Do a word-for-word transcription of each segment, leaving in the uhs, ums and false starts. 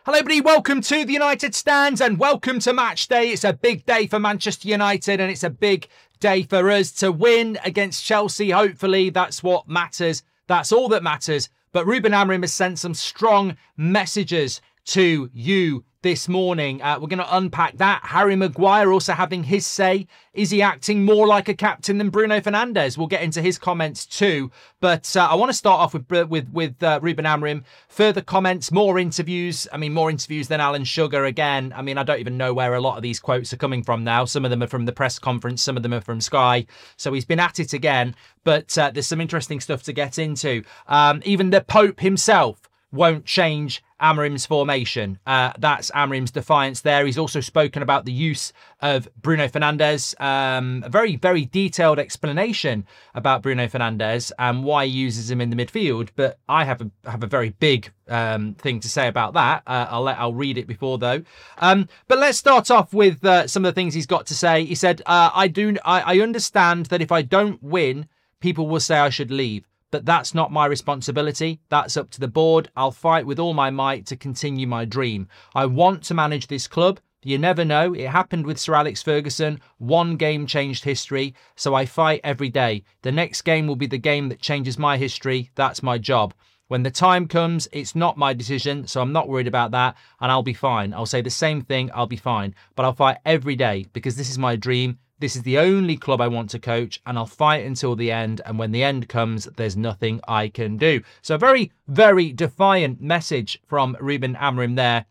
Hello everybody, welcome to the United Stands and welcome to match day. It's a big day for Manchester United and it's a big day for us to win against Chelsea. Hopefully that's what matters. That's all that matters. But Ruben Amorim has sent some strong messages to you this morning. Uh, we're going to unpack that. Harry Maguire also having his say. Is he acting more like a captain than Bruno Fernandes? We'll get into his comments too. But uh, I want to start off with with with uh, Ruben Amorim. Further comments, more interviews. I mean, more interviews than Alan Sugar again. I mean, I don't even know where a lot of these quotes are coming from now. Some of them are from the press conference. Some of them are from Sky. So he's been at it again. But uh, there's some interesting stuff to get into. Um, even the Pope himself won't change Amorim's formation. Uh, that's Amorim's defiance there. He's also spoken about the use of Bruno Fernandes. Um, a very, very detailed explanation about Bruno Fernandes and why he uses him in the midfield. But I have a have a very big um, thing to say about that. Uh, I'll let I'll read it before though. Um, but let's start off with uh, some of the things he's got to say. He said, uh, "I do. I, I understand that if I don't win, people will say I should leave. But that's not my responsibility. That's up to the board. I'll fight with all my might to continue my dream. I want to manage this club. You never know. It happened with Sir Alex Ferguson. One game changed history. So I fight every day. The next game will be the game that changes my history. That's my job. When the time comes, it's not my decision. So I'm not worried about that. And I'll be fine. I'll say the same thing. I'll be fine. But I'll fight every day because this is my dream. This is the only club I want to coach and I'll fight until the end. And when the end comes, there's nothing I can do." So a very, very defiant message from Ruben Amorim there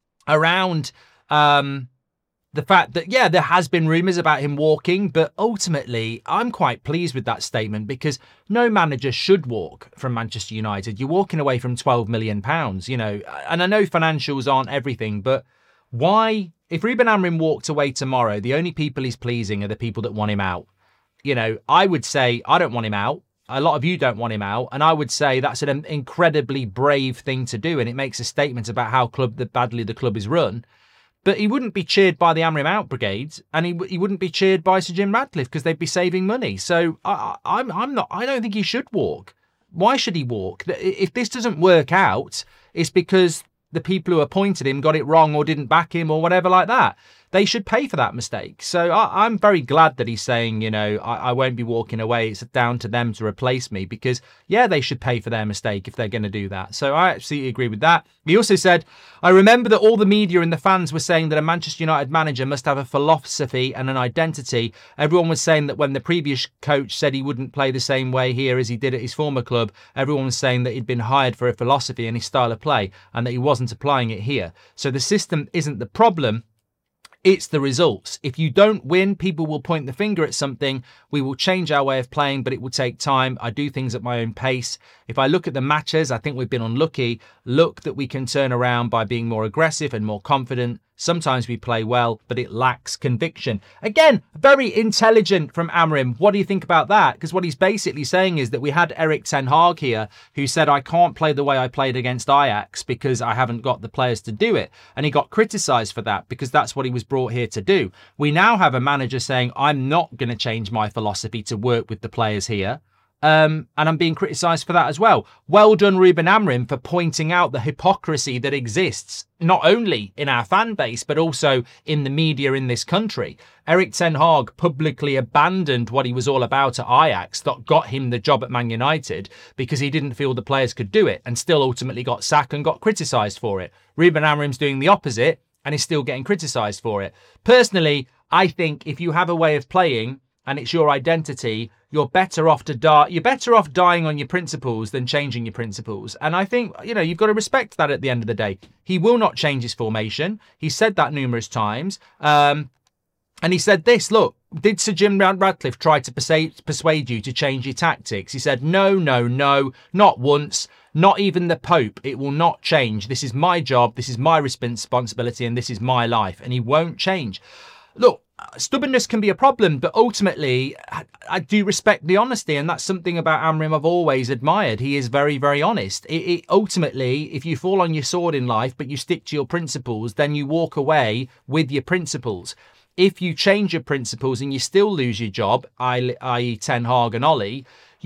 around um, the fact that, yeah, there has been rumours about him walking. But ultimately, I'm quite pleased with that statement because no manager should walk from Manchester United. You're walking away from twelve million pounds, you know, and I know financials aren't everything, but why? If Ruben Amorim walked away tomorrow, the only people he's pleasing are the people that want him out. You know, I would say I don't want him out. A lot of you don't want him out. And I would say that's an incredibly brave thing to do. And it makes a statement about how club that badly the club is run. But he wouldn't be cheered by the Amorim out brigade. And he he wouldn't be cheered by Sir Jim Ratcliffe because they'd be saving money. So I, I'm, I'm not, I don't think he should walk. Why should he walk? If this doesn't work out, it's because the people who appointed him got it wrong or didn't back him or whatever like that. They should pay for that mistake. So I, I'm very glad that he's saying, you know, I, I won't be walking away. It's down to them to replace me because, yeah, they should pay for their mistake if they're going to do that. So I absolutely agree with that. He also said, "I remember that all the media and the fans were saying that a Manchester United manager must have a philosophy and an identity. Everyone was saying that when the previous coach said he wouldn't play the same way here as he did at his former club, everyone was saying that he'd been hired for a philosophy and his style of play and that he wasn't applying it here. So the system isn't the problem. It's the results. If you don't win, people will point the finger at something. We will change our way of playing, but it will take time. I do things at my own pace. If I look at the matches, I think we've been unlucky. Look that we can turn around by being more aggressive and more confident. Sometimes we play well, but it lacks conviction." Again, very intelligent from Amorim. What do you think about that? Because what he's basically saying is that we had Erik ten Hag here who said, "I can't play the way I played against Ajax because I haven't got the players to do it." And he got criticised for that because that's what he was brought here to do. We now have a manager saying, "I'm not going to change my philosophy to work with the players here." Um, and I'm being criticised for that as well. Well done, Ruben Amorim, for pointing out the hypocrisy that exists, not only in our fan base, but also in the media in this country. Erik ten Hag publicly abandoned what he was all about at Ajax, that got him the job at Man United, because he didn't feel the players could do it, and still ultimately got sacked and got criticised for it. Ruben Amorim's doing the opposite, and is still getting criticised for it. Personally, I think if you have a way of playing, and it's your identity, you're better off to die. You're better off dying on your principles than changing your principles. And I think, you know, you've got to respect that at the end of the day. He will not change his formation. He said that numerous times. Um, and he said this, look, did Sir Jim Ratcliffe try to persuade, persuade you to change your tactics? He said, no, no, no, not once. Not even the Pope. It will not change. This is my job. This is my responsibility. And this is my life. And he won't change. Look, stubbornness can be a problem, but ultimately, I do respect the honesty, and that's something about Amorim I've always admired. He is very, very honest. It, it, ultimately, if you fall on your sword in life, but you stick to your principles, then you walk away with your principles. If you change your principles and you still lose your job, that is Ten Hag and Ollie,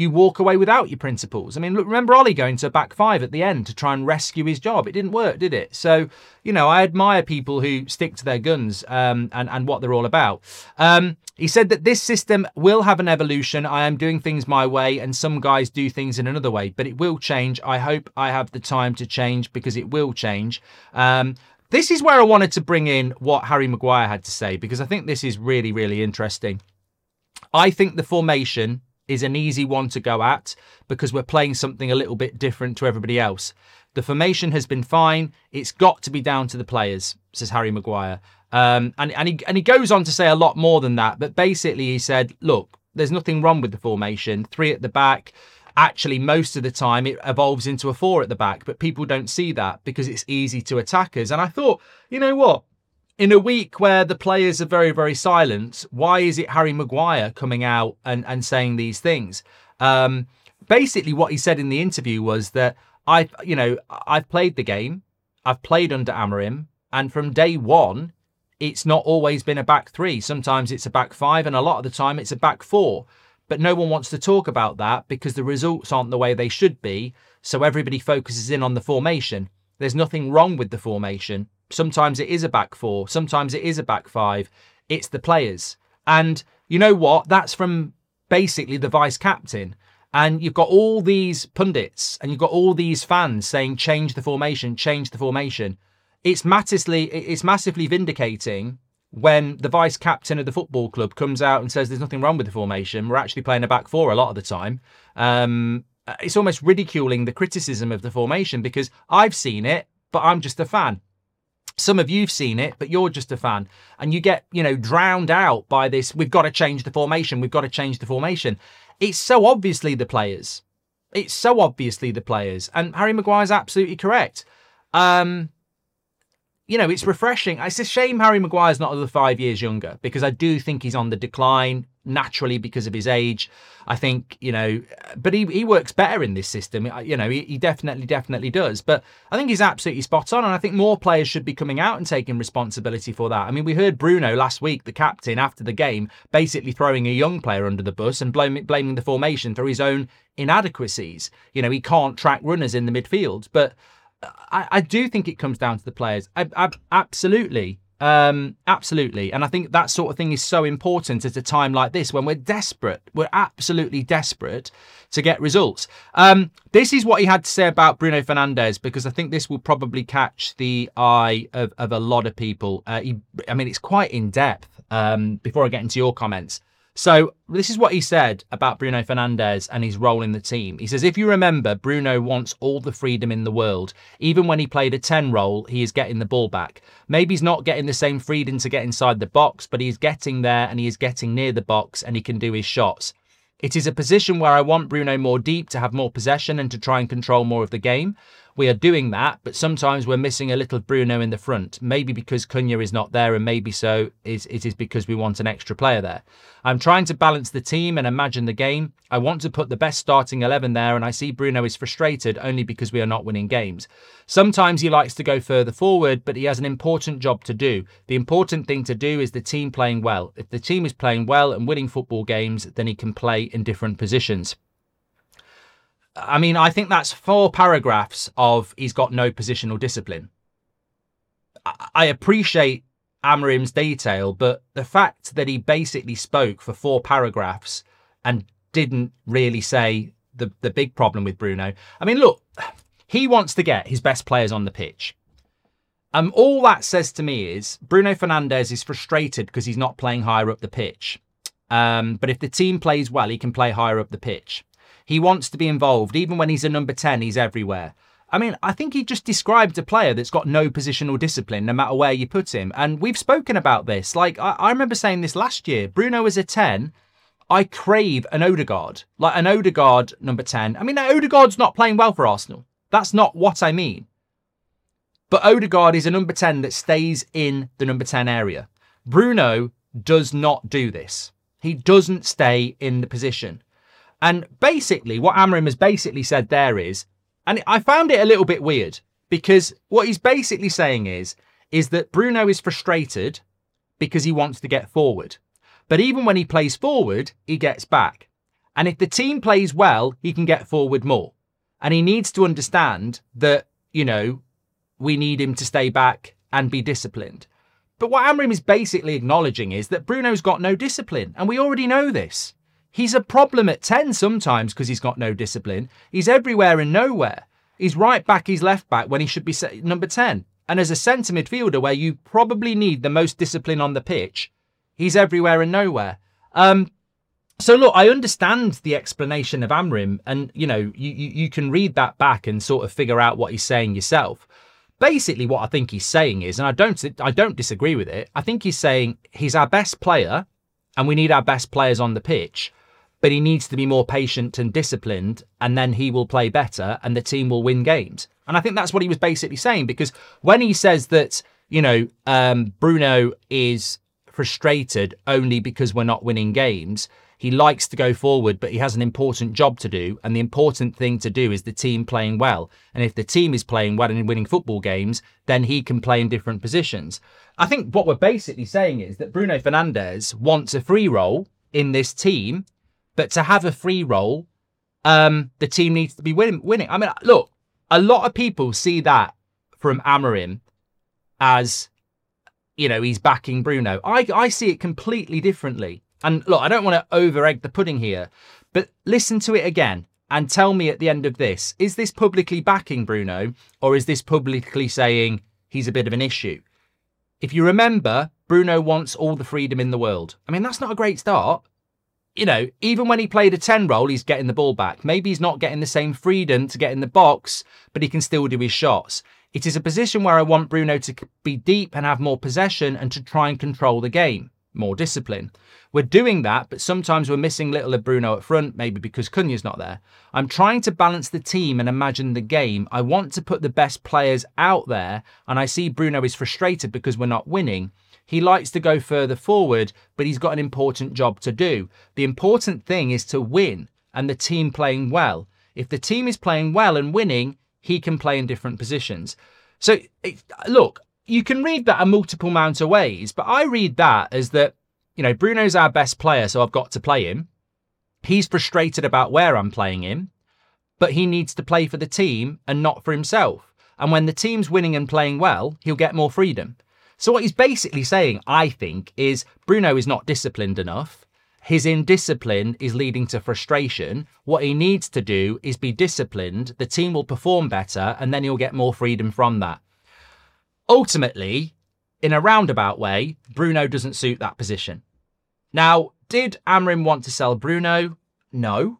you walk away without your principles. I mean, look, remember Ollie going to a back five at the end to try and rescue his job? It didn't work, did it? So, you know, I admire people who stick to their guns um, and, and what they're all about. Um, he said that this system will have an evolution. I am doing things my way and some guys do things in another way, but it will change. I hope I have the time to change because it will change. Um, this is where I wanted to bring in what Harry Maguire had to say, because I think this is really, really interesting. I think the formation is an easy one to go at because we're playing something a little bit different to everybody else. The formation has been fine. It's got to be down to the players, says Harry Maguire. Um, and, and, he, and he goes on to say a lot more than that. But basically he said, look, there's nothing wrong with the formation. Three at the back. Actually, most of the time it evolves into a four at the back. But people don't see that because it's easy to attack us. And I thought, you know what? In a week where the players are very, very silent, why is it Harry Maguire coming out and, and saying these things? Um, basically, what he said in the interview was that I've, you know, I've played the game, I've played under Amorim, and from day one, it's not always been a back three. Sometimes it's a back five, and a lot of the time it's a back four. But no one wants to talk about that because the results aren't the way they should be. So everybody focuses in on the formation. There's nothing wrong with the formation. Sometimes it is a back four. Sometimes it is a back five. It's the players. And you know what? That's from basically the vice captain. And you've got all these pundits and you've got all these fans saying, change the formation, change the formation. It's massively, it's massively vindicating when the vice captain of the football club comes out and says there's nothing wrong with the formation. We're actually playing a back four a lot of the time. Um, it's almost ridiculing the criticism of the formation because I've seen it, but I'm just a fan. Some of you've seen it, but you're just a fan. And you get, you know, drowned out by this, we've got to change the formation, we've got to change the formation. It's so obviously the players. It's so obviously the players. And Harry Maguire's absolutely correct. Um, you know, it's refreshing. It's a shame Harry Maguire's not another five years younger because I do think he's on the decline naturally because of his age. I think, you know, but he, he works better in this system. You know, he, he definitely, definitely does. But I think he's absolutely spot on. And I think more players should be coming out and taking responsibility for that. I mean, we heard Bruno last week, the captain, after the game, basically throwing a young player under the bus and blaming, blaming the formation for his own inadequacies. You know, he can't track runners in the midfield. But I, I do think it comes down to the players. I, I, absolutely. Um, absolutely. And I think that sort of thing is so important at a time like this when we're desperate. We're absolutely desperate to get results. Um, this is what he had to say about Bruno Fernandes, because I think this will probably catch the eye of, of a lot of people. Uh, he, I mean, it's quite in depth um, before I get into your comments. So this is what he said about Bruno Fernandes and his role in the team. He says, if you remember, Bruno wants all the freedom in the world. Even when he played a ten role, he is getting the ball back. Maybe he's not getting the same freedom to get inside the box, but he's getting there and he is getting near the box and he can do his shots. It is a position where I want Bruno more deep to have more possession and to try and control more of the game. We are doing that, but sometimes we're missing a little Bruno in the front. Maybe because Cunha is not there, and maybe so is it is because we want an extra player there. I'm trying to balance the team and imagine the game. I want to put the best starting eleven there, and I see Bruno is frustrated only because we are not winning games. Sometimes he likes to go further forward, but he has an important job to do. The important thing to do is the team playing well. If the team is playing well and winning football games, then he can play in different positions. I mean, I think that's four paragraphs of he's got no positional discipline. I appreciate Amorim's detail, but the fact that he basically spoke for four paragraphs and didn't really say the, the big problem with Bruno. I mean, look, he wants to get his best players on the pitch. Um, all that says to me is Bruno Fernandes is frustrated because he's not playing higher up the pitch. Um, but if the team plays well, he can play higher up the pitch. He wants to be involved. Even when he's a number ten, he's everywhere. I mean, I think he just described a player that's got no positional discipline, no matter where you put him. And we've spoken about this. Like, I, I remember saying this last year. Bruno is a ten. I crave an Odegaard. Like, an Odegaard number ten. I mean, Odegaard's not playing well for Arsenal. That's not what I mean. But Odegaard is a number ten that stays in the number ten area. Bruno does not do this. He doesn't stay in the position. And basically, what Amorim has basically said there is, and I found it a little bit weird, because what he's basically saying is, is that Bruno is frustrated because he wants to get forward. But even when he plays forward, he gets back. And if the team plays well, he can get forward more. And he needs to understand that, you know, we need him to stay back and be disciplined. But what Amorim is basically acknowledging is that Bruno's got no discipline. And we already know this. He's a problem at ten sometimes because he's got no discipline. He's everywhere and nowhere. He's right back, he's left back when he should be number ten. And as a centre midfielder where you probably need the most discipline on the pitch, he's everywhere and nowhere. Um, so look, I understand the explanation of Amorim, and you know, you, you, you can read that back and sort of figure out what he's saying yourself. Basically, what I think he's saying is, and I don't, I don't disagree with it, I think he's saying he's our best player and we need our best players on the pitch. But he needs to be more patient and disciplined, and then he will play better and the team will win games. And I think that's what he was basically saying, because when he says that, you know, um, Bruno is frustrated only because we're not winning games, he likes to go forward, but he has an important job to do. And the important thing to do is the team playing well. And if the team is playing well and winning football games, then he can play in different positions. I think what we're basically saying is that Bruno Fernandes wants a free role in this team. But to have a free role, um, the team needs to be win- winning. I mean, look, a lot of people see that from Amorim as, you know, he's backing Bruno. I, I see it completely differently. And look, I don't want to over-egg the pudding here, but listen to it again and tell me at the end of this, is this publicly backing Bruno or is this publicly saying he's a bit of an issue? If you remember, Bruno wants all the freedom in the world. I mean, that's not a great start. You know, even when he played a ten role, he's getting the ball back. Maybe he's not getting the same freedom to get in the box, but he can still do his shots. It is a position where I want Bruno to be deep and have more possession and to try and control the game. More discipline. We're doing that, but sometimes we're missing little of Bruno up front, maybe because Cunha's not there. I'm trying to balance the team and imagine the game. I want to put the best players out there, and I see Bruno is frustrated because we're not winning. He likes to go further forward, but he's got an important job to do. The important thing is to win and the team playing well. If the team is playing well and winning, he can play in different positions. So, it, look, you can read that a multiple amount of ways, but I read that as that, you know, Bruno's our best player, so I've got to play him. He's frustrated about where I'm playing him, but he needs to play for the team and not for himself. And when the team's winning and playing well, he'll get more freedom. So what he's basically saying, I think, is Bruno is not disciplined enough. His indiscipline is leading to frustration. What he needs to do is be disciplined. The team will perform better and then he'll get more freedom from that. Ultimately, in a roundabout way, Bruno doesn't suit that position. Now, did Amorim want to sell Bruno? No.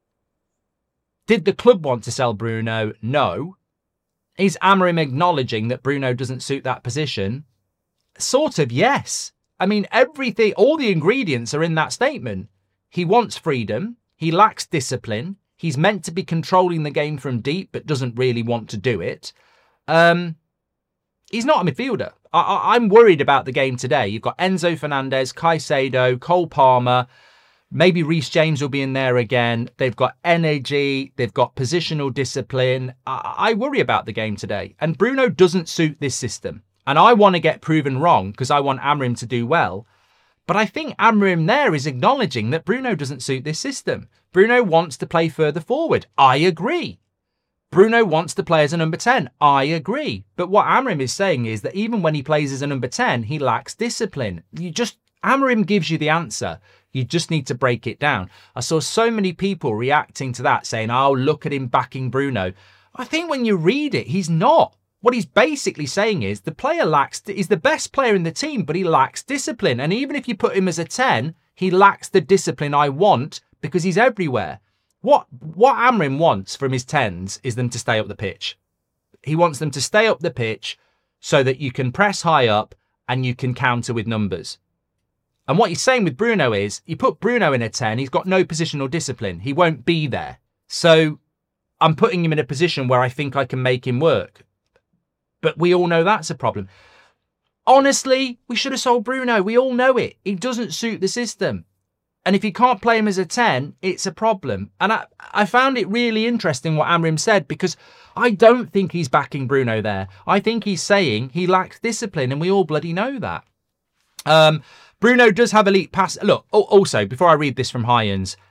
Did the club want to sell Bruno? No. Is Amorim acknowledging that Bruno doesn't suit that position? Sort of, yes. I mean, everything, all the ingredients are in that statement. He wants freedom. He lacks discipline. He's meant to be controlling the game from deep, but doesn't really want to do it. Um, he's not a midfielder. I, I, I'm worried about the game today. You've got Enzo Fernandez, Caicedo, Cole Palmer. Maybe Reece James will be in there again. They've got energy. They've got positional discipline. I, I worry about the game today. And Bruno doesn't suit this system. And I want to get proven wrong because I want Amorim to do well. But I think Amorim there is acknowledging that Bruno doesn't suit this system. Bruno wants to play further forward. I agree. Bruno wants to play as a number ten. I agree. But what Amorim is saying is that even when he plays as a number ten, he lacks discipline. You just, Amorim gives you the answer. You just need to break it down. I saw so many people reacting to that saying, oh, look at him backing Bruno. I think when you read it, he's not. What he's basically saying is the player lacks, he's the best player in the team, but he lacks discipline. And even if you put him as a ten, he lacks the discipline I want because he's everywhere. What, what Amorim wants from his tens is them to stay up the pitch. He wants them to stay up the pitch so that you can press high up and you can counter with numbers. And what he's saying with Bruno is, you put Bruno in a ten, he's got no positional discipline. He won't be there. So I'm putting him in a position where I think I can make him work. But we all know that's a problem. Honestly, we should have sold Bruno. We all know it. He doesn't suit the system. And if you can't play him as a ten, it's a problem. And I, I found it really interesting what Amorim said because I don't think he's backing Bruno there. I think he's saying he lacks discipline and we all bloody know that. Um, Bruno does have elite pass. Look, also, before I read this from Hyans,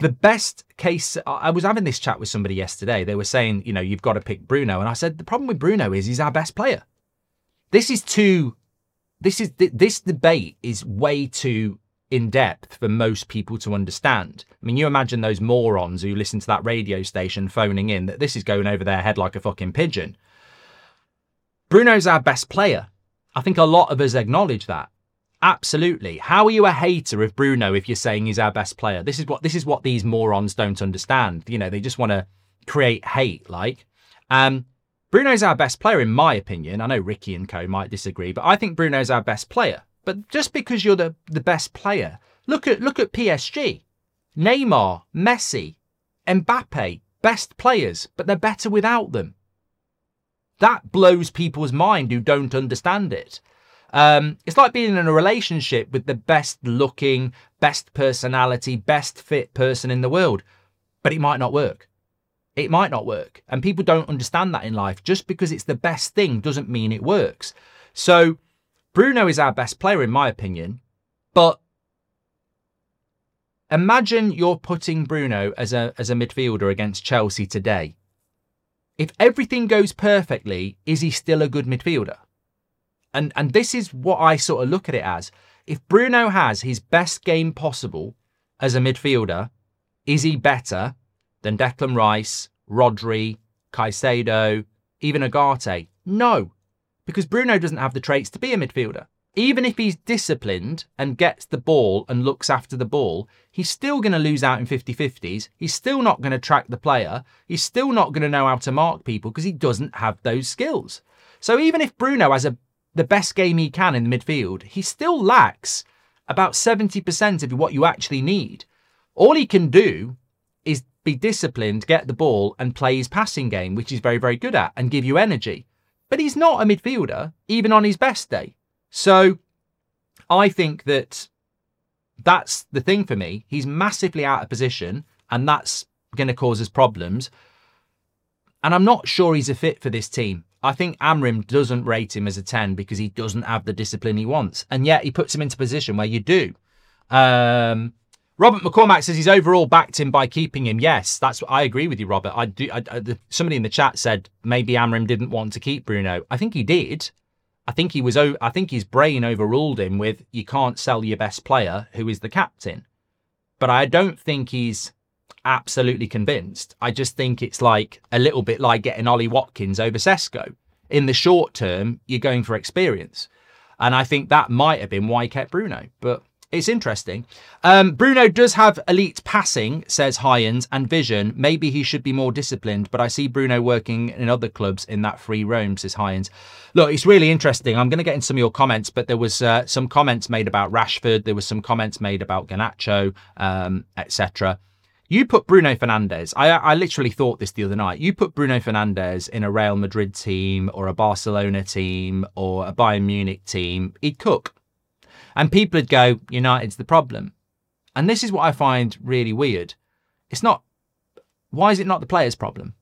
The best case, I was having this chat with somebody yesterday. They were saying, you know, you've got to pick Bruno. And I said, the problem with Bruno is he's our best player. This is too, this is, this debate is way too in depth for most people to understand. I mean, you imagine those morons who listen to that radio station phoning in that this is going over their head like a fucking pigeon. Bruno's our best player. I think a lot of us acknowledge that. Absolutely. How are you a hater of Bruno if you're saying he's our best player? This is what this is what these morons don't understand. You know, they just want to create hate. Like, um, Bruno's our best player in my opinion. I know Ricky and co might disagree, but I think Bruno's our best player. But just because you're the, the best player, look at look at P S G, Neymar, Messi, Mbappe, best players, but they're better without them. That blows people's mind who don't understand it. Um, it's like being in a relationship with the best looking, best personality, best fit person in the world, but it might not work. It might not work. And people don't understand that in life. Just because it's the best thing doesn't mean it works. So Bruno is our best player, in my opinion, but imagine you're putting Bruno as a, as a midfielder against Chelsea today. If everything goes perfectly, is he still a good midfielder? And and this is what I sort of look at it as. If Bruno has his best game possible as a midfielder, is he better than Declan Rice, Rodri, Caicedo, even Ugarte? No, because Bruno doesn't have the traits to be a midfielder. Even if he's disciplined and gets the ball and looks after the ball, he's still going to lose out in fifty-fifties. He's still not going to track the player. He's still not going to know how to mark people because he doesn't have those skills. So even if Bruno has a the best game he can in the midfield, he still lacks about seventy percent of what you actually need. All he can do is be disciplined, get the ball and play his passing game, which he's very, very good at, and give you energy. But he's not a midfielder, even on his best day. So I think that that's the thing for me. He's massively out of position, and that's going to cause us problems. And I'm not sure he's a fit for this team. I think Amrim doesn't rate him as a ten because he doesn't have the discipline he wants. And yet he puts him into a position where you do. Um, Robert McCormack says he's overall backed him by keeping him. Yes, that's I agree with you, Robert. I do. I, I, the, somebody in the chat said maybe Amrim didn't want to keep Bruno. I think he did. I think he was. I think his brain overruled him with you can't sell your best player who is the captain. But I don't think he's absolutely convinced. I just think it's like a little bit like getting Ollie Watkins over Sesko. In the short term, you're going for experience. And I think that might have been why he kept Bruno. But it's interesting. Um, Bruno does have elite passing, says Hyans, and vision. Maybe he should be more disciplined, but I see Bruno working in other clubs in that free roam, says Hyans. Look, it's really interesting. I'm going to get into some of your comments, but there was uh, some comments made about Rashford. There was some comments made about Garnacho, um, et cetera. You put Bruno Fernandes, I, I literally thought this the other night, you put Bruno Fernandes in a Real Madrid team or a Barcelona team or a Bayern Munich team, he'd cook. And people would go, United's the problem. And this is what I find really weird. It's not, why is it not the player's problem?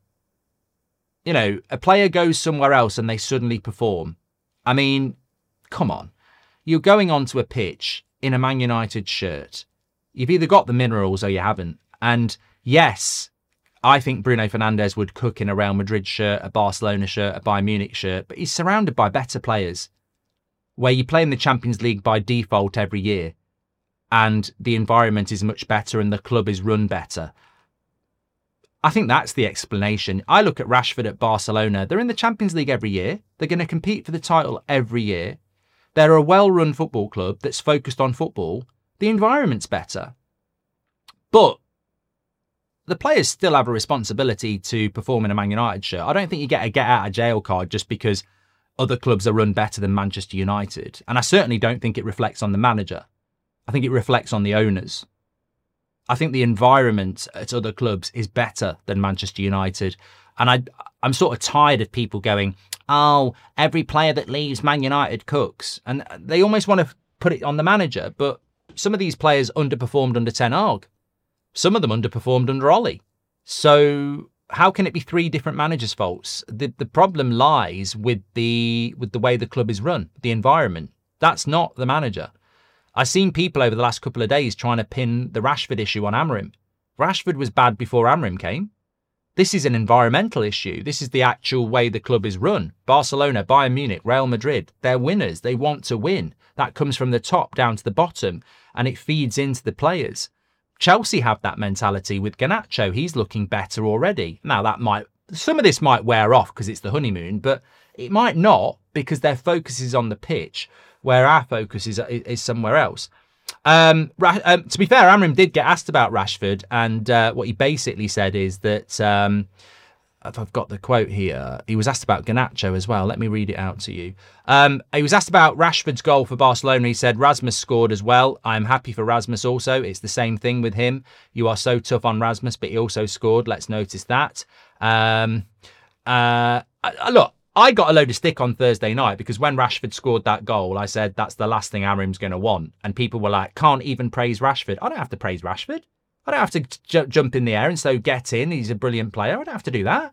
You know, a player goes somewhere else and they suddenly perform. I mean, come on. You're going onto a pitch in a Man United shirt. You've either got the minerals or you haven't. And yes, I think Bruno Fernandes would cook in a Real Madrid shirt, a Barcelona shirt, a Bayern Munich shirt, but he's surrounded by better players where you play in the Champions League by default every year and the environment is much better and the club is run better. I think that's the explanation. I look at Rashford at Barcelona. They're in the Champions League every year. They're going to compete for the title every year. They're a well-run football club that's focused on football. The environment's better. But the players still have a responsibility to perform in a Man United shirt. I don't think you get a get-out-of-jail card just because other clubs are run better than Manchester United. And I certainly don't think it reflects on the manager. I think it reflects on the owners. I think the environment at other clubs is better than Manchester United. And I, I'm sort of tired of people going, oh, every player that leaves Man United cooks. And they almost want to put it on the manager. But some of these players underperformed under Ten Hag. Some of them underperformed under Ollie. So how can it be three different managers' faults? The the problem lies with the with the way the club is run, the environment. That's not the manager. I've seen people over the last couple of days trying to pin the Rashford issue on Amorim. Rashford was bad before Amrim came. This is an environmental issue. This is the actual way the club is run. Barcelona, Bayern Munich, Real Madrid, they're winners. They want to win. That comes from the top down to the bottom, and it feeds into the players. Chelsea have that mentality with Garnacho. He's looking better already. Now, that might, some of this might wear off because it's the honeymoon, but it might not because their focus is on the pitch, where our focus is, is somewhere else. Um, um, to be fair, Amrim did get asked about Rashford, and uh, what he basically said is that, um, if I've got the quote here, he was asked about Garnacho as well. Let me read it out to you. Um, he was asked about Rashford's goal for Barcelona. He said, Rasmus scored as well. I'm happy for Rasmus also. It's the same thing with him. You are so tough on Rasmus, but he also scored. Let's notice that. Um, uh, look, I got a load of stick on Thursday night because when Rashford scored that goal, I said, that's the last thing Amrim's going to want. And people were like, can't even praise Rashford. I don't have to praise Rashford. I don't have to j- jump in the air and so get in. He's a brilliant player. I don't have to do that.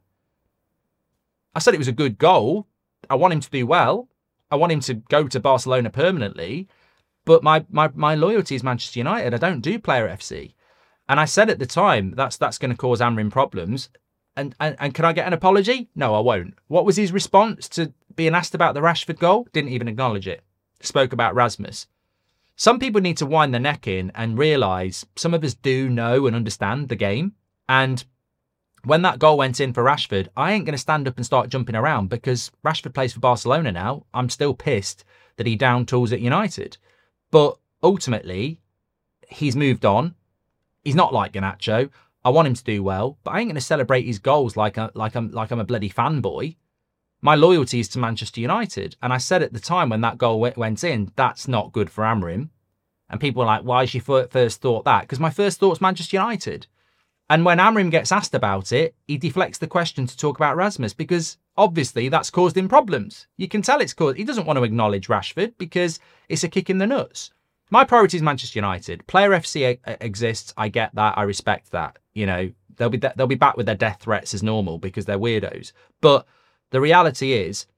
I said it was a good goal. I want him to do well. I want him to go to Barcelona permanently. But my my my loyalty is Manchester United. I don't do Player F C. And I said at the time, that's that's going to cause Amrim problems. And, and and can I get an apology? No, I won't. What was his response to being asked about the Rashford goal? Didn't even acknowledge it. Spoke about Rasmus. Some people need to wind their neck in and realise some of us do know and understand the game. And when that goal went in for Rashford, I ain't going to stand up and start jumping around because Rashford plays for Barcelona now. I'm still pissed that he down tools at United. But ultimately, he's moved on. He's not like Garnacho. I want him to do well, but I ain't going to celebrate his goals like, a, like, I'm, like I'm a bloody fanboy. My loyalty is to Manchester United. And I said at the time when that goal went in, that's not good for Amrim. And people were like, why is your first thought that? Because my first thought's Manchester United. And when Amrim gets asked about it, he deflects the question to talk about Rasmus because obviously that's caused him problems. You can tell it's caused. He doesn't want to acknowledge Rashford because it's a kick in the nuts. My priority is Manchester United. Player F C a- exists. I get that. I respect that. You know, they'll be they'll be back with their death threats as normal because they're weirdos. But the reality is,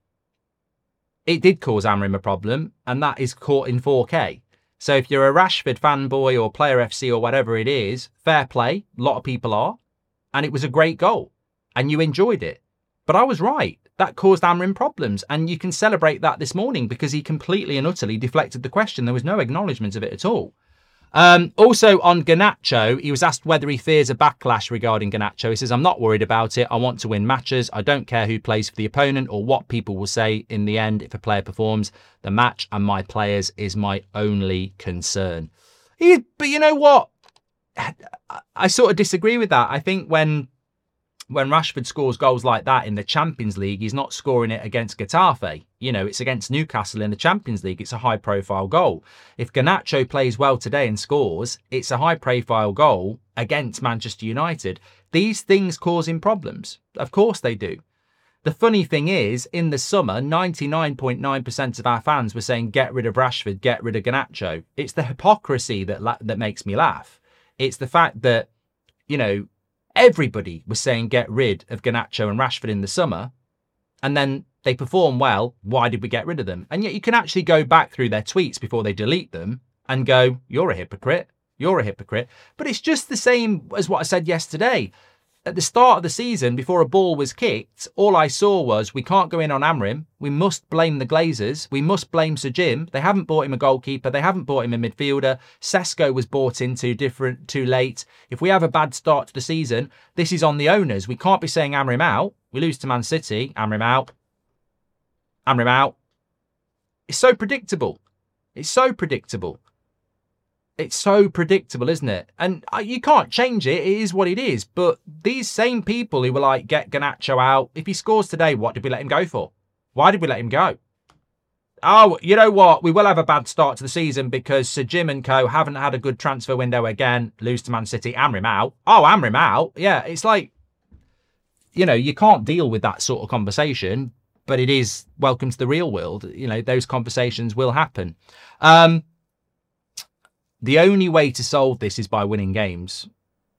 it did cause Amrim a problem, and that is caught in four K. So if you're a Rashford fanboy or Player F C or whatever it is, fair play. A lot of people are. And it was a great goal. And you enjoyed it. But I was right. That caused Amrim problems. And you can celebrate that this morning because he completely and utterly deflected the question. There was no acknowledgement of it at all. Um, also on Garnacho, he was asked whether he fears a backlash regarding Garnacho. He says, I'm not worried about it. I want to win matches. I don't care who plays for the opponent or what people will say in the end if a player performs. The match and my players is my only concern. He, but you know what? I sort of disagree with that. I think when when Rashford scores goals like that in the Champions League, he's not scoring it against Getafe. You know, it's against Newcastle in the Champions League. It's a high-profile goal. If Garnacho plays well today and scores, it's a high-profile goal against Manchester United. These things cause him problems. Of course they do. The funny thing is, in the summer, ninety-nine point nine percent of our fans were saying, get rid of Rashford, get rid of Garnacho. It's the hypocrisy that la- that makes me laugh. It's the fact that, you know, everybody was saying get rid of Garnacho and Rashford in the summer, and then they perform well. Why did we get rid of them? And yet you can actually go back through their tweets before they delete them and go, you're a hypocrite. You're a hypocrite. But it's just the same as what I said yesterday. At the start of the season, before a ball was kicked, all I saw was we can't go in on Amrim. We must blame the Glazers. We must blame Sir Jim. They haven't bought him a goalkeeper. They haven't bought him a midfielder. Sesko was bought in too different, too late. If we have a bad start to the season, this is on the owners. We can't be saying Amrim out. We lose to Man City. Amrim out. Amrim out. It's so predictable. It's so predictable. It's so predictable, isn't it? And you can't change it. It is what it is. But these same people who were like, get Garnacho out. If he scores today, what did we let him go for? Why did we let him go? Oh, you know what? We will have a bad start to the season because Sir Jim and co haven't had a good transfer window again. Lose to Man City. Amrim out. Oh, Amrim out. Yeah, it's like, you know, you can't deal with that sort of conversation. But it is welcome to the real world. You know, those conversations will happen. Um... The only way to solve this is by winning games.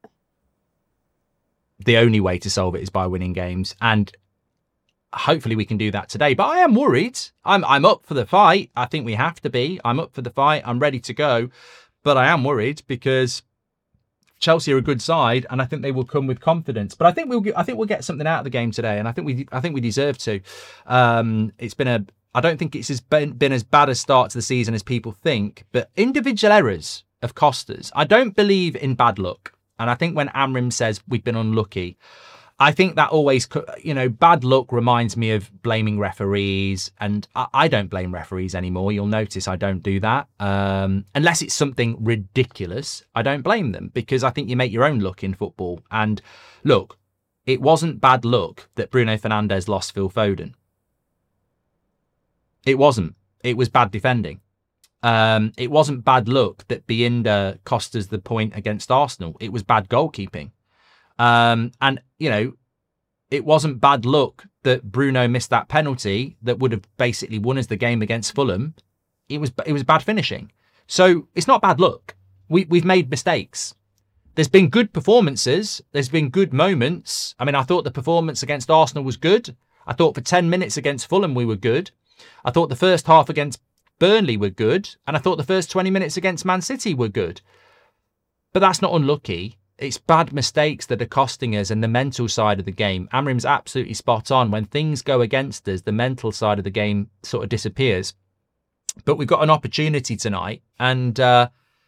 The only way to solve it is by winning games. And hopefully we can do that today. But I am worried. I'm I'm up for the fight. I think we have to be. I'm up for the fight. I'm ready to go. But I am worried because Chelsea are a good side, and I think they will come with confidence. But I think we'll get, I think we'll get something out of the game today, and I think we I think we deserve to. Um, it's been a I don't think it's as been, been as bad a start to the season as people think, but individual errors have cost us. I don't believe in bad luck, and I think when Amrim says we've been unlucky, I think that always, you know, bad luck reminds me of blaming referees, and I, I don't blame referees anymore. You'll notice I don't do that. Um, unless it's something ridiculous, I don't blame them, because I think you make your own luck in football. And look, it wasn't bad luck that Bruno Fernandes lost Phil Foden. It wasn't. It was bad defending. Um, it wasn't bad luck that Binder cost us the point against Arsenal. It was bad goalkeeping. Um, and, you know, it wasn't bad luck that Bruno missed that penalty that would have basically won us the game against Fulham. It was it was bad finishing. So it's not bad luck. We, we've made mistakes. There's been good performances. There's been good moments. I mean, I thought the performance against Arsenal was good. I thought for ten minutes against Fulham we were good. I thought the first half against Burnley were good. And I thought the first twenty minutes against Man City were good. But that's not unlucky. It's bad mistakes that are costing us, and the mental side of the game. Amrim's absolutely spot on. When things go against us, the mental side of the game sort of disappears. But we've got an opportunity tonight, and uh,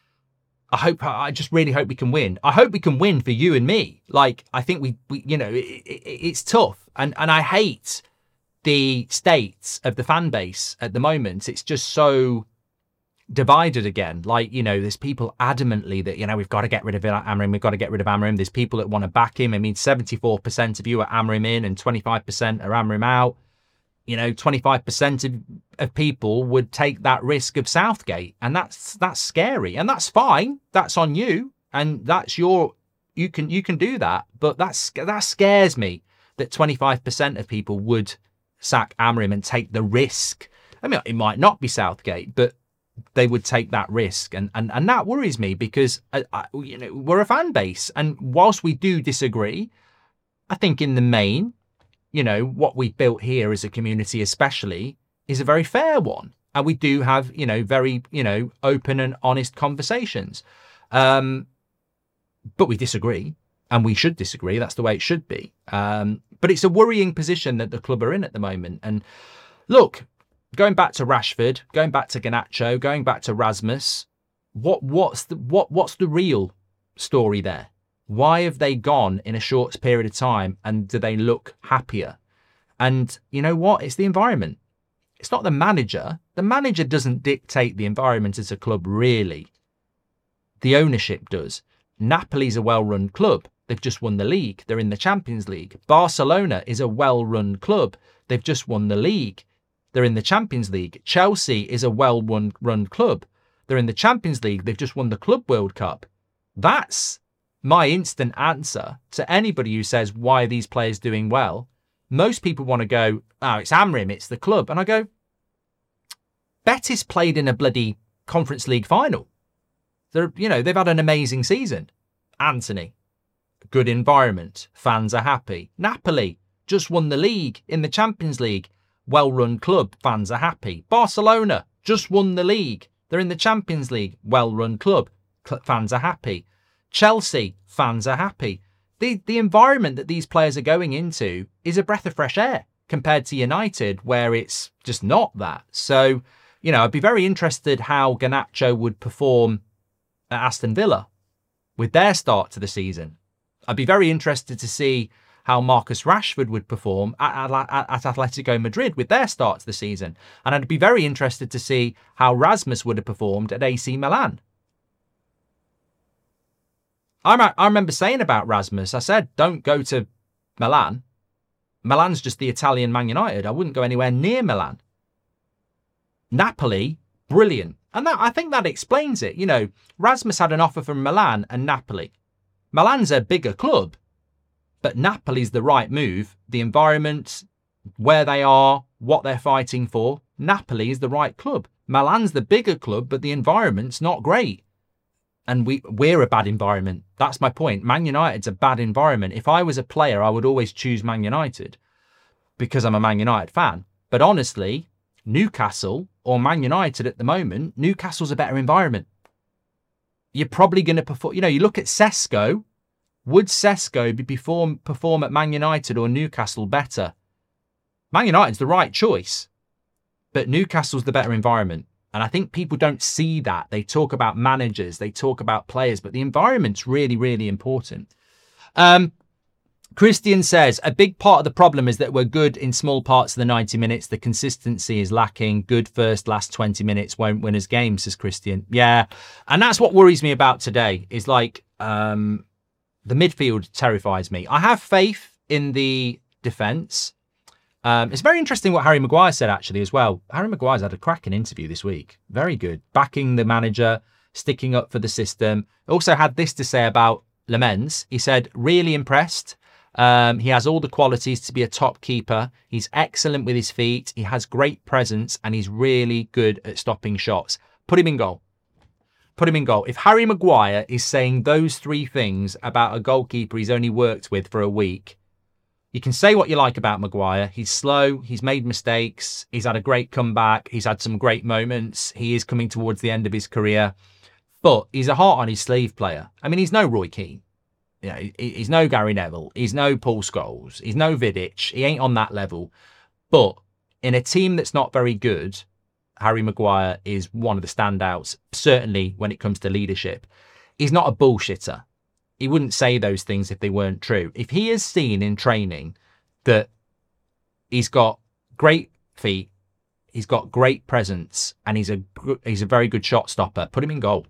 I hope, I just really hope we can win. I hope we can win for you and me. Like, I think we, we you know, it, it, it's tough, and and I hate the state of the fan base at the moment. It's just so divided again. Like, you know, there's people adamantly that, you know, we've got to get rid of Amrim, we've got to get rid of Amrim. There's people that want to back him. I mean, seventy-four percent of you are Amrim in and twenty-five percent are Amrim out. You know, twenty-five percent of, of people would take that risk of Southgate, and that's that's scary, and that's fine. That's on you, and that's your, you can you can do that, but that's that scares me that twenty-five percent of people would sack Amrim and take the risk. I mean, it might not be Southgate, but they would take that risk, and and and that worries me, because I, I, you know, we're a fan base, and whilst we do disagree, I think in the main, you know, what we built here as a community especially is a very fair one, and we do have, you know, very, you know, open and honest conversations, um but we disagree, and we should disagree. That's the way it should be. Um but it's a worrying position that the club are in at the moment. And look, going back to Rashford, going back to Garnacho, going back to Rasmus, what what's the what what's the real story there? Why have they gone in a short period of time, and do they look happier? And you know what? It's the environment. It's not the manager. The manager doesn't dictate the environment as a club, really. The ownership does. Napoli's a well-run club. They've just won the league. They're in the Champions League. Barcelona is a well-run club. They've just won the league. They're in the Champions League. Chelsea is a well-run run club. They're in the Champions League. They've just won the Club World Cup. That's my instant answer to anybody who says, why are these players doing well? Most people want to go, oh, it's Amrim, it's the club. And I go, Betis played in a bloody Conference League final. They're, you know, they've had an amazing season. Anthony, good environment. Fans are happy. Napoli just won the league in the Champions League. Well-run club, fans are happy. Barcelona just won the league. They're in the Champions League. Well-run club, fans are happy. Chelsea, fans are happy. The the environment that these players are going into is a breath of fresh air compared to United, where it's just not that. So, you know, I'd be very interested how Garnacho would perform at Aston Villa with their start to the season. I'd be very interested to see how Marcus Rashford would perform at, at, at Atletico Madrid with their start to the season. And I'd be very interested to see how Rasmus would have performed at A C Milan. I, I remember saying about Rasmus, I said, don't go to Milan. Milan's just the Italian Man United. I wouldn't go anywhere near Milan. Napoli, brilliant. And that, I think that explains it. You know, Rasmus had an offer from Milan and Napoli. Milan's a bigger club, but Napoli's the right move. The environment, where they are, what they're fighting for. Napoli is the right club. Milan's the bigger club, but the environment's not great. And we, we're a bad environment. That's my point. Man United's a bad environment. If I was a player, I would always choose Man United because I'm a Man United fan. But honestly, Newcastle or Man United at the moment, Newcastle's a better environment. you're probably going to perform. You know, you look at Sesko. Would Sesko be perform perform at Man United or Newcastle better? Man United's the right choice, but Newcastle's the better environment. And I think people don't see that. They talk about managers, they talk about players, but the environment's really, really important. Um, Christian says, a big part of the problem is that we're good in small parts of the ninety minutes. The consistency is lacking. Good first, last twenty minutes won't win us games, says Christian. Yeah. And that's what worries me about today is like um, the midfield terrifies me. I have faith in the defence. Um, it's very interesting what Harry Maguire said, actually, as well. Harry Maguire's had a cracking interview this week. Very good. Backing the manager, sticking up for the system. Also had this to say about Lemens. He said, really impressed. Um, he has all the qualities to be a top keeper. He's excellent with his feet. He has great presence and he's really good at stopping shots. Put him in goal. Put him in goal. If Harry Maguire is saying those three things about a goalkeeper he's only worked with for a week, you can say what you like about Maguire. He's slow. He's made mistakes. He's had a great comeback. He's had some great moments. He is coming towards the end of his career. But he's a heart on his sleeve player. I mean, he's no Roy Keane. You know, he's no Gary Neville. He's no Paul Scholes. He's no Vidic. He ain't on that level. But in a team that's not very good, Harry Maguire is one of the standouts, certainly when it comes to leadership. He's not a bullshitter. He wouldn't say those things if they weren't true. If he has seen in training that he's got great feet, he's got great presence, and he's a he's a very good shot stopper, put him in goal.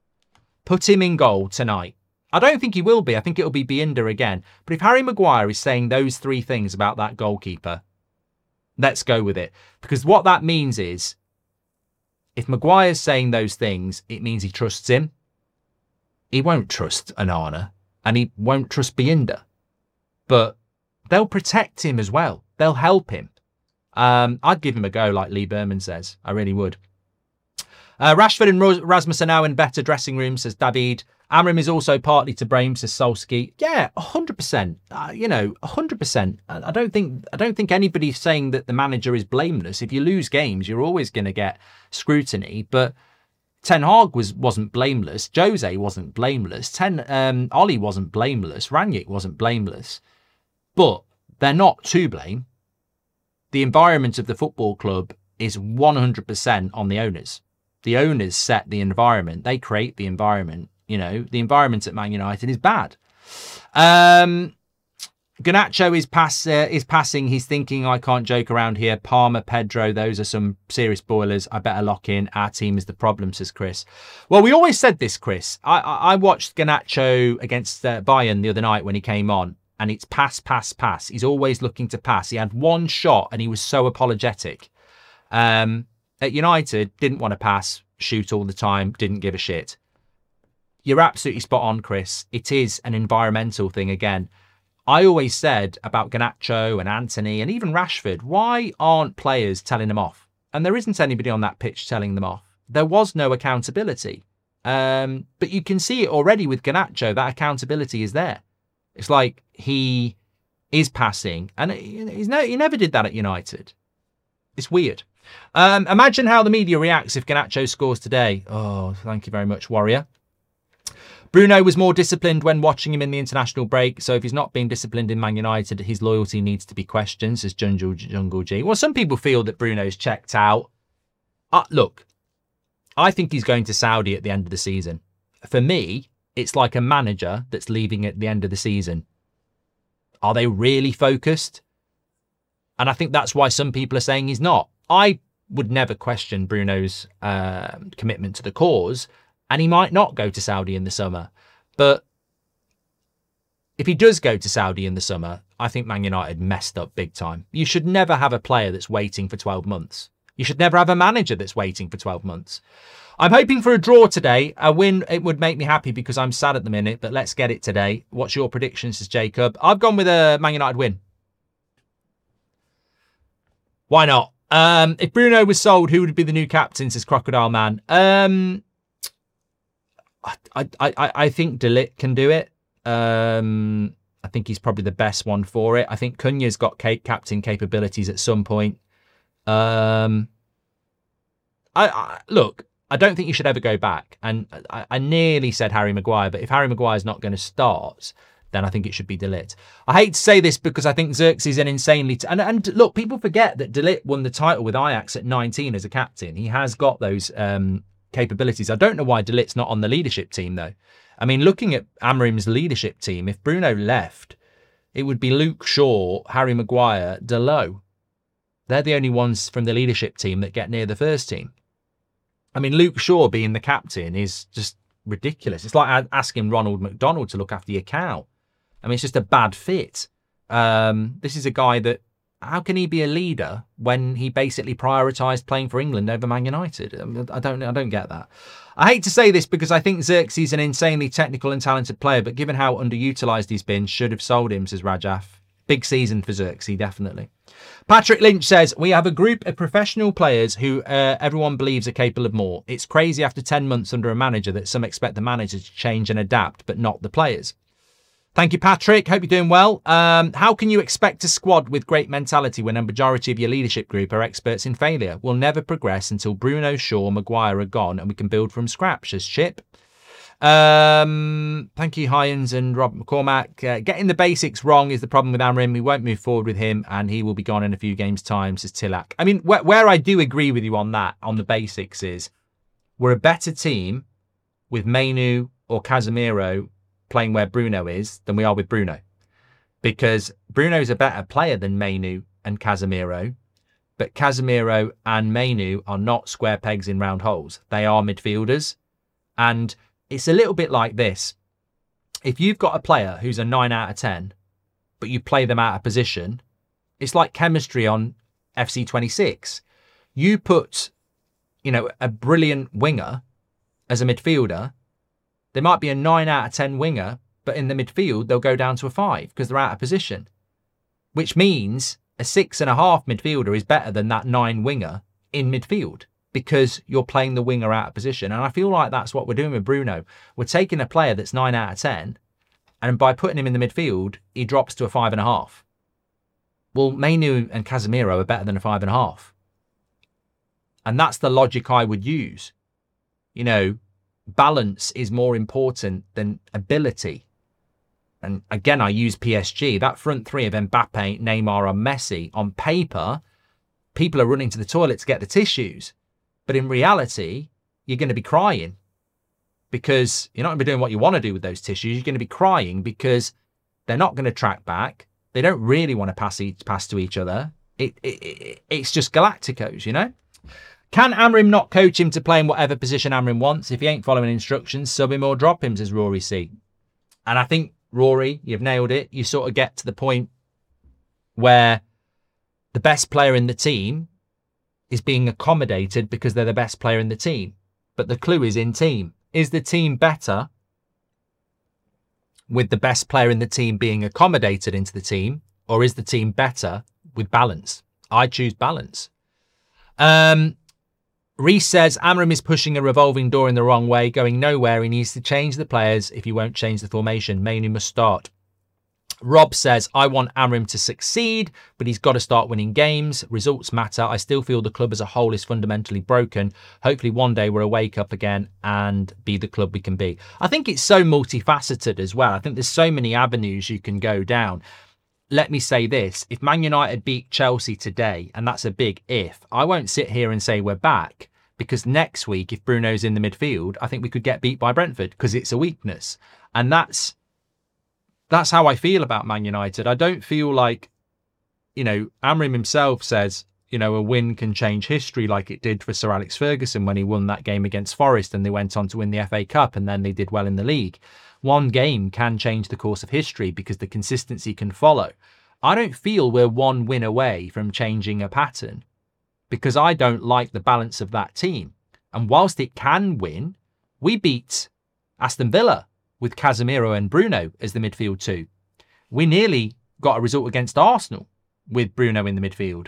Put him in goal tonight. I don't think he will be. I think it'll be Binder again. But if Harry Maguire is saying those three things about that goalkeeper, let's go with it. Because what that means is, if Maguire's saying those things, it means he trusts him. He won't trust Onana and he won't trust Binder, but they'll protect him as well. They'll help him. Um, I'd give him a go, like Lee Berman says. I really would. Uh, Rashford and Rasmus are now in better dressing rooms, says David. Amram is also partly to blame, says Solskjaer. Yeah, one hundred percent. Uh, you know, one hundred percent. I don't think I don't think anybody's saying that the manager is blameless. If you lose games, you're always going to get scrutiny, but Ten Hag was, wasn't blameless. Jose wasn't blameless. Ten, um, Ollie wasn't blameless. Rangnick wasn't blameless. But they're not to blame. The environment of the football club is one hundred percent on the owners. The owners set the environment. They create the environment. You know, the environment at Man United is bad. Um... Garnacho is pass uh, is passing. He's thinking, I can't joke around here. Palmer, Pedro, those are some serious boilers. I better lock in. Our team is the problem, says Chris. Well, we always said this, Chris. I, I, I watched Garnacho against uh, Bayern the other night when he came on, and it's pass, pass, pass. He's always looking to pass. He had one shot, and he was so apologetic. Um, at United, didn't want to pass, shoot all the time, didn't give a shit. You're absolutely spot on, Chris. It is an environmental thing again. I always said about Garnacho and Anthony and even Rashford, why aren't players telling them off? And there isn't anybody on that pitch telling them off. There was no accountability. Um, but you can see it already with Garnacho, that accountability is there. It's like he is passing and he's no, he never did that at United. It's weird. Um, imagine how the media reacts if Garnacho scores today. Oh, thank you very much, Warrior. Bruno was more disciplined when watching him in the international break, so if he's not being disciplined in Man United, his loyalty needs to be questioned, says Jungle, Jungle G. Well, some people feel that Bruno's checked out. Uh, look, I think he's going to Saudi at the end of the season. For me, it's like a manager that's leaving at the end of the season. Are they really focused? And I think that's why some people are saying he's not. I would never question Bruno's uh, commitment to the cause, and he might not go to Saudi in the summer. But if he does go to Saudi in the summer, I think Man United messed up big time. You should never have a player that's waiting for twelve months. You should never have a manager that's waiting for twelve months. I'm hoping for a draw today. A win, it would make me happy because I'm sad at the minute, but let's get it today. What's your predictions, says Jacob? I've gone with a Man United win. Why not? Um, if Bruno was sold, who would be the new captain, says Crocodile Man? Um... I, I, I think De Ligt can do it. Um, I think he's probably the best one for it. I think Cunha's got captain capabilities at some point. Um, I, I look, I don't think you should ever go back. And I, I nearly said Harry Maguire, but if Harry Maguire is not going to start, then I think it should be De Ligt. I hate to say this because I think Xerxes is an insanely... T- and, and look, people forget that De Ligt won the title with Ajax at nineteen as a captain. He has got those um, capabilities. I don't know why De Ligt's not on the leadership team, though. I mean, looking at Amorim's leadership team, if Bruno left, it would be Luke Shaw, Harry Maguire, Dalot. They're the only ones from the leadership team that get near the first team. I mean, Luke Shaw being the captain is just ridiculous. It's like asking Ronald McDonald to look after your cow. I mean, it's just a bad fit. Um, this is a guy that, how can he be a leader when he basically prioritised playing for England over Man United? I don't, I don't get that. I hate to say this because I think Xerxes is an insanely technical and talented player, but given how underutilised he's been, should have sold him, says Rajaf. Big season for Xerxes, definitely. Patrick Lynch says, we have a group of professional players who uh, everyone believes are capable of more. It's crazy after ten months under a manager that some expect the manager to change and adapt, but not the players. Thank you, Patrick. Hope you're doing well. Um, how can you expect a squad with great mentality when a majority of your leadership group are experts in failure? We'll never progress until Bruno, Shaw, Maguire are gone and we can build from scratch, says Chip. Um, thank you, Hyans and Rob McCormack. Uh, getting the basics wrong is the problem with Amorim. We won't move forward with him and he will be gone in a few games' time, says Tilak. I mean, wh- where I do agree with you on that, on the basics, is we're a better team with Mainu or Casemiro playing where Bruno is than we are with Bruno, because Bruno's a better player than Mainu and Casemiro, but Casemiro and Mainu are not square pegs in round holes. They are midfielders, and it's a little bit like this. If you've got a player who's a nine out of ten, but you play them out of position, it's like chemistry on F C twenty-six. You put, you know, a brilliant winger as a midfielder. They might be a nine out of ten winger, but in the midfield, they'll go down to a five because they're out of position, which means a six and a half midfielder is better than that nine winger in midfield because you're playing the winger out of position. And I feel like that's what we're doing with Bruno. We're taking a player that's nine out of ten, and by putting him in the midfield, he drops to a five and a half. Well, Mainu and Casemiro are better than a five and a half. And that's the logic I would use. You know, balance is more important than ability. And again, I use P S G. That front three of Mbappe, Neymar and Messi, on paper, people are running to the toilet to get the tissues. But in reality, you're going to be crying because you're not going to be doing what you want to do with those tissues. You're going to be crying because they're not going to track back. They don't really want to pass each, pass to each other. It, it, it It's just Galacticos, you know? Can Amorim not coach him to play in whatever position Amorim wants? If he ain't following instructions, sub him or drop him, says Rory C. And I think, Rory, you've nailed it. You sort of get to the point where the best player in the team is being accommodated because they're the best player in the team. But the clue is in team. Is the team better with the best player in the team being accommodated into the team, or is the team better with balance? I choose balance. Um... Reese says, Amorim is pushing a revolving door in the wrong way, going nowhere. He needs to change the players. If he won't change the formation, Mainu must start. Rob says, I want Amorim to succeed, but he's got to start winning games. Results matter. I still feel the club as a whole is fundamentally broken. Hopefully one day we'll wake up again and be the club we can be. I think it's so multifaceted as well. I think there's so many avenues you can go down. Let me say this, if Man United beat Chelsea today, and that's a big if, I won't sit here and say we're back, because next week, if Bruno's in the midfield, I think we could get beat by Brentford because it's a weakness. And that's that's how I feel about Man United. I don't feel like, you know, Amorim himself says, you know, a win can change history like it did for Sir Alex Ferguson when he won that game against Forest and they went on to win the F A Cup and then they did well in the league. One game can change the course of history because the consistency can follow. I don't feel we're one win away from changing a pattern because I don't like the balance of that team. And whilst it can win, we beat Aston Villa with Casemiro and Bruno as the midfield two. We nearly got a result against Arsenal with Bruno in the midfield.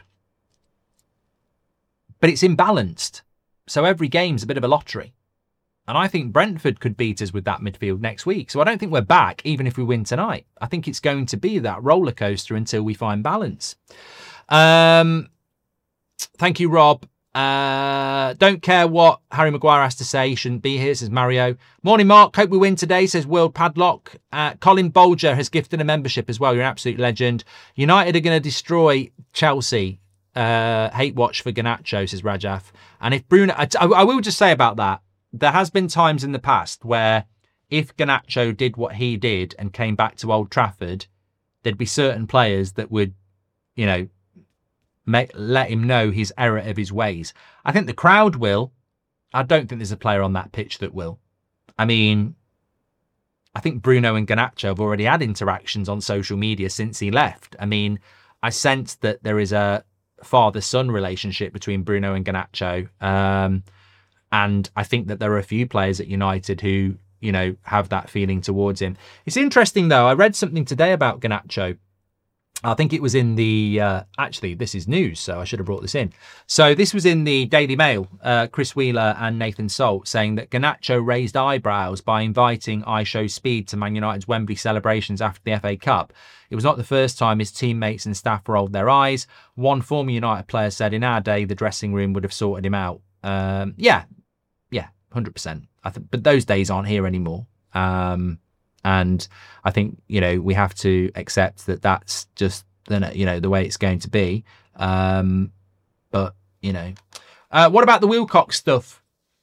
But it's imbalanced. So every game's a bit of a lottery. And I think Brentford could beat us with that midfield next week. So I don't think we're back, even if we win tonight. I think it's going to be that roller coaster until we find balance. Um, thank you, Rob. Uh, don't care what Harry Maguire has to say. He shouldn't be here, says Mario. Morning, Mark. Hope we win today, says World Padlock. Uh, Colin Bolger has gifted a membership as well. You're an absolute legend. United are going to destroy Chelsea. Uh, hate watch for Garnacho, says Rajaf. And if Bruno... I, I will just say about that, there has been times in the past where if Garnacho did what he did and came back to Old Trafford, there'd be certain players that would, you know, Make, let him know his error of his ways. I think the crowd will. I don't think there's a player on that pitch that will. I mean, I think Bruno and Garnacho have already had interactions on social media since he left. I mean, I sense that there is a father-son relationship between Bruno and Garnacho. Um, and I think that there are a few players at United who, you know, have that feeling towards him. It's interesting, though. I read something today about Garnacho. I think it was in the, uh, actually, this is news, so I should have brought this in. So this was in the Daily Mail, uh, Chris Wheeler and Nathan Salt saying that Garnacho raised eyebrows by inviting I Show Speed to Man United's Wembley celebrations after the F A Cup. It was not the first time his teammates and staff rolled their eyes. One former United player said, in our day, the dressing room would have sorted him out. Um, yeah, yeah, one hundred percent. I th- but those days aren't here anymore. Um And I think, you know, we have to accept that that's just, you know, the way it's going to be. Um, but, you know, uh, what about the Wilcox stuff?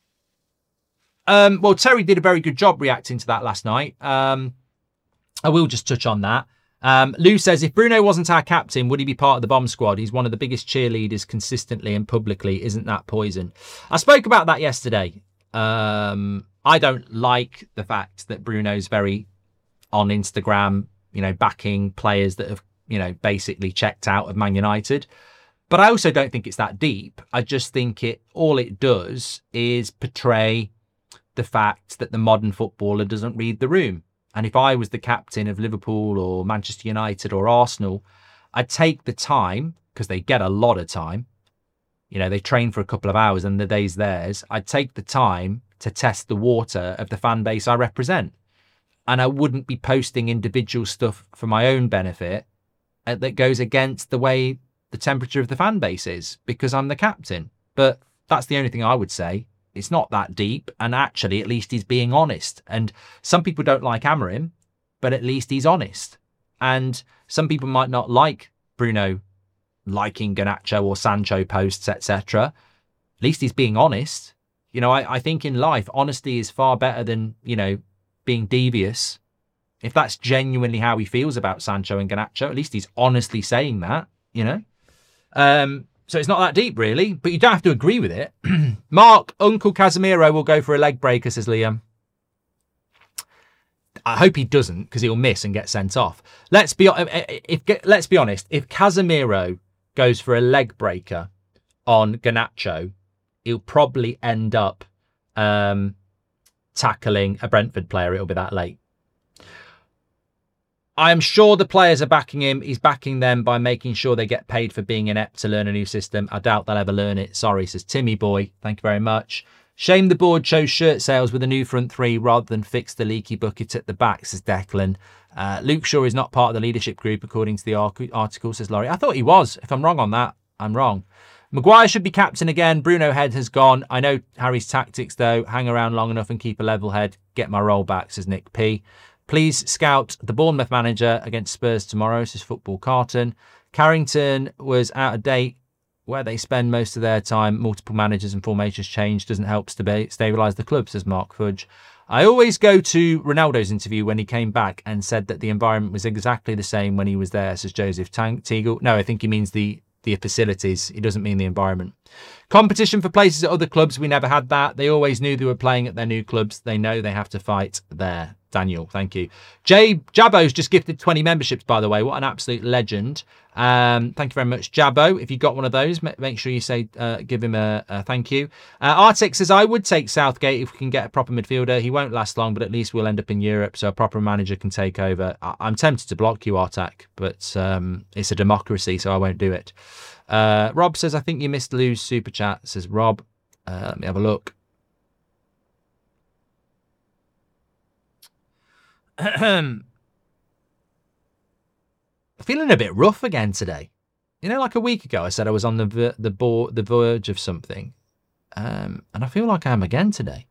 Um, well, Terry did a very good job reacting to that last night. Um, I will just touch on that. Um, Lou says, if Bruno wasn't our captain, would he be part of the bomb squad? He's one of the biggest cheerleaders consistently and publicly. Isn't that poison? I spoke about that yesterday. Um, I don't like the fact that Bruno's very on Instagram, you know, backing players that have, you know, basically checked out of Man United. But I also don't think it's that deep. I just think it, all it does is portray the fact that the modern footballer doesn't read the room. And if I was the captain of Liverpool or Manchester United or Arsenal, I'd take the time, because they get a lot of time. You know, they train for a couple of hours and the day's theirs. I'd take the time to test the water of the fan base I represent. And I wouldn't be posting individual stuff for my own benefit that goes against the way the temperature of the fan base is, because I'm the captain. But that's the only thing I would say. It's not that deep. And actually, at least he's being honest. And some people don't like Amorim, but at least he's honest. And some people might not like Bruno liking Garnacho or Sancho posts, et cetera. At least he's being honest. You know, I, I think in life, honesty is far better than, you know, being devious. If that's genuinely how he feels about Sancho and Garnacho, at least he's honestly saying that, you know. Um, so it's not that deep, really, but you don't have to agree with it. Mark, Uncle Casemiro will go for a leg breaker, says Liam. I hope he doesn't, because he'll miss and get sent off. Let's be if let's be honest. If Casemiro goes for a leg breaker on Garnacho, he'll probably end up um, tackling a Brentford player. It'll be that late. I'm sure the players are backing him. He's backing them by making sure they get paid for being inept to learn a new system. I doubt they'll ever learn it. Sorry, says Timmy Boy. Thank you very much. Shame the board chose shirt sales with a new front three rather than fix the leaky bucket at the back, says Declan. Uh, Luke Shaw is not part of the leadership group, according to the article, says Laurie. I thought he was. If I'm wrong on that, I'm wrong. Maguire should be captain again. Bruno head has gone. I know Harry's tactics, though. Hang around long enough and keep a level head. Get my roll back, says Nick P. Please scout the Bournemouth manager against Spurs tomorrow, says Football Carton. Carrington was out of date. Where they spend most of their time, multiple managers and formations change doesn't help stabilise the club, says Mark Fudge. I always go to Ronaldo's interview when he came back and said that the environment was exactly the same when he was there, says Joseph Teagle. No, I think he means the, the facilities. He doesn't mean the environment. Competition for places at other clubs. We never had that. They always knew they were playing at their new clubs. They know they have to fight there. Daniel, thank you. Jay Jabbo's just gifted twenty memberships, by the way. What an absolute legend. Um, thank you very much, Jabbo. If you got one of those, make sure you say, uh, give him a, a thank you. Uh, Arctic says, I would take Southgate if we can get a proper midfielder. He won't last long, but at least we'll end up in Europe, so a proper manager can take over. I- I'm tempted to block you, Artak, but um, it's a democracy, so I won't do it. Uh, Rob says, I think you missed Lou's super chat, says Rob. Uh, let me have a look. Feeling a bit rough again today. You know, like a week ago, I said I was on the ver- the, bo- the verge of something. Um, and I feel like I am again today.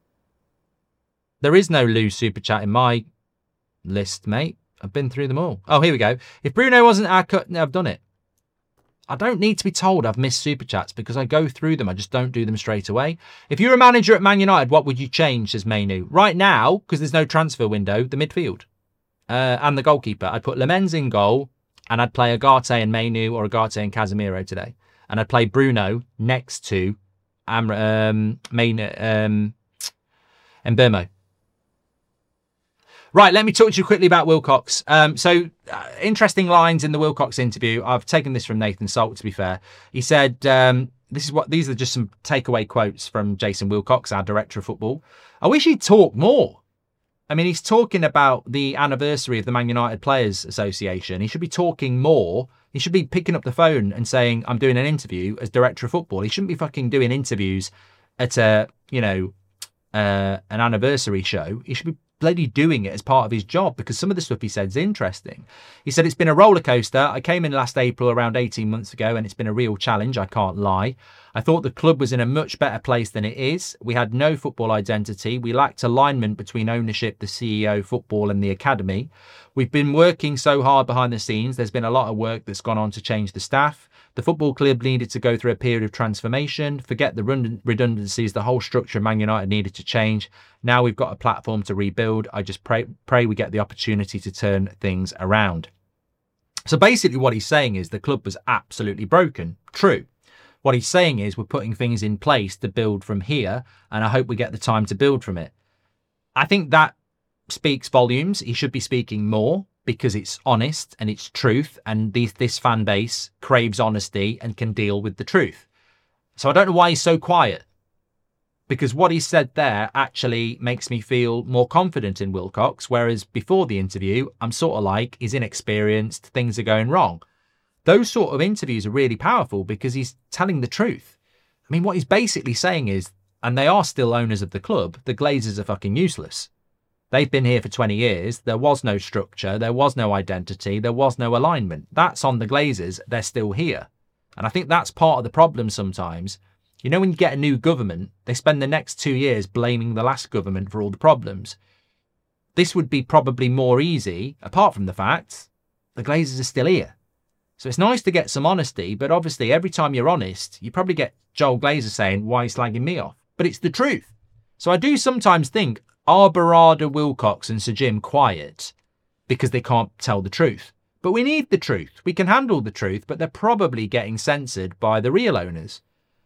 There is no Lou Super Chat in my list, mate. I've been through them all. Oh, here we go. If Bruno wasn't our cut, no, I've done it. I don't need to be told I've missed Super Chats because I go through them. I just don't do them straight away. If you're a manager at Man United, what would you change, says Mainu? Right now, because there's no transfer window, the midfield uh, and the goalkeeper. I'd put Lemens in goal and I'd play Agate and Mainu or Agate and Casemiro today. And I'd play Bruno next to Am- um, Main, um, Mbeumo. Right, let me talk to you quickly about Wilcox. Um, so, uh, interesting lines in the Wilcox interview. I've taken this from Nathan Salt, to be fair. He said, um, "This is what these are just some takeaway quotes from Jason Wilcox, our director of football. I wish he'd talk more. I mean, he's talking about the anniversary of the Man United Players Association. He should be talking more. He should be picking up the phone and saying, I'm doing an interview as director of football. He shouldn't be fucking doing interviews at a, you know, uh, an anniversary show. He should be bloody doing it as part of his job, because some of the stuff he said is interesting. He said, it's been a roller coaster. I came in last April around eighteen months ago and it's been a real challenge. I can't lie. I thought the club was in a much better place than it is. We had no football identity. We lacked alignment between ownership, the C E O, football and the academy. We've been working so hard behind the scenes. There's been a lot of work that's gone on to change the staff. The football club needed to go through a period of transformation. Forget the redundancies. The whole structure of Man United needed to change. Now we've got a platform to rebuild. I just pray, pray we get the opportunity to turn things around. So basically what he's saying is the club was absolutely broken. True. What he's saying is we're putting things in place to build from here, and I hope we get the time to build from it. I think that speaks volumes. He should be speaking more, because it's honest and it's truth, and these, this fan base craves honesty and can deal with the truth. So I don't know why he's so quiet, because what he said there actually makes me feel more confident in Wilcox, whereas before the interview, I'm sort of like, he's inexperienced, things are going wrong. Those sort of interviews are really powerful because he's telling the truth. I mean, what he's basically saying is, and they are still owners of the club, the Glazers are fucking useless. They've been here for twenty years. There was no structure. There was no identity. There was no alignment. That's on the Glazers. They're still here. And I think that's part of the problem sometimes. You know, when you get a new government, they spend the next two years blaming the last government for all the problems. This would be probably more easy, apart from the fact the Glazers are still here. So it's nice to get some honesty, but obviously every time you're honest, you probably get Joel Glazer saying, why are you slagging me off? But it's the truth. So I do sometimes think, are Barada, Wilcox and Sir Jim quiet because they can't tell the truth? But we need the truth. We can handle the truth, but they're probably getting censored by the real owners.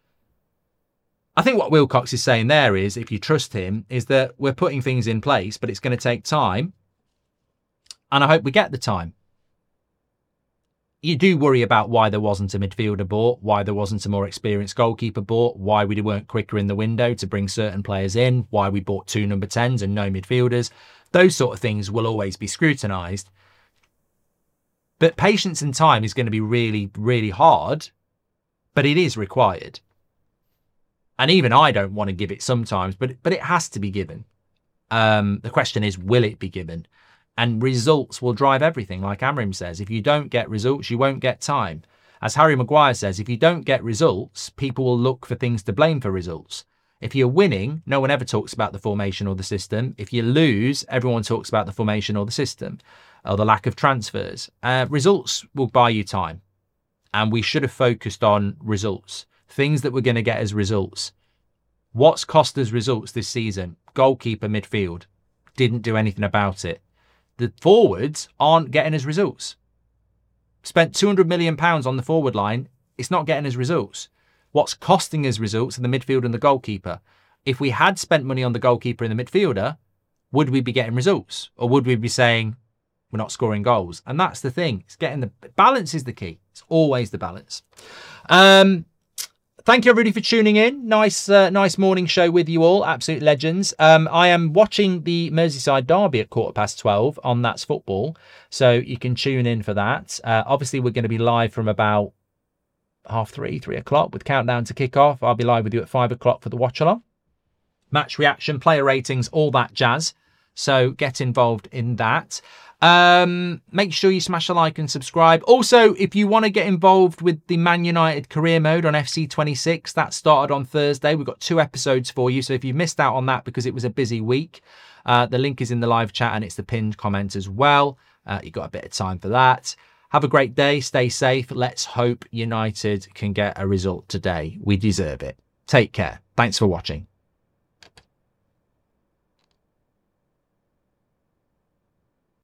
I think what Wilcox is saying there is, if you trust him, is that we're putting things in place, but it's going to take time. And I hope we get the time. You do worry about why there wasn't a midfielder bought, why there wasn't a more experienced goalkeeper bought, why we weren't quicker in the window to bring certain players in, why we bought two number tens and no midfielders. Those sort of things will always be scrutinised. But patience and time is going to be really, really hard, but it is required. And even I don't want to give it sometimes, but, but it has to be given. Um, the question is, will it be given? And results will drive everything, like Amrim says. If you don't get results, you won't get time. As Harry Maguire says, if you don't get results, people will look for things to blame for results. If you're winning, no one ever talks about the formation or the system. If you lose, everyone talks about the formation or the system, or the lack of transfers. Uh, results will buy you time. And we should have focused on results. Things that we're going to get as results. What's cost us results this season? Goalkeeper, midfield. Didn't do anything about it. The forwards aren't getting us results. Spent two hundred million pounds on the forward line. It's not getting us results. What's costing us results are the midfield and the goalkeeper. If we had spent money on the goalkeeper and the midfielder, would we be getting results? Or would we be saying we're not scoring goals? And that's the thing. It's getting the balance is the key. It's always the balance. Um, Thank you everybody for tuning in. Nice uh, nice morning show with you all. Absolute legends. Um, I am watching the Merseyside derby at quarter past twelve on That's Football. So you can tune in for that. Uh, obviously, we're going to be live from about half three, three o'clock with countdown to kick off. I'll be live with you at five o'clock for the watch along. Match reaction, player ratings, all that jazz. So get involved in that. Um, make sure you smash a like and subscribe. Also, if you want to get involved with the Man United career mode on F C twenty-six, that started on Thursday. We've got two episodes for you. So if you missed out on that because it was a busy week, uh, the link is in the live chat and it's the pinned comment as well. Uh, you've got a bit of time for that. Have a great day. Stay safe. Let's hope United can get a result today. We deserve it. Take care. Thanks for watching.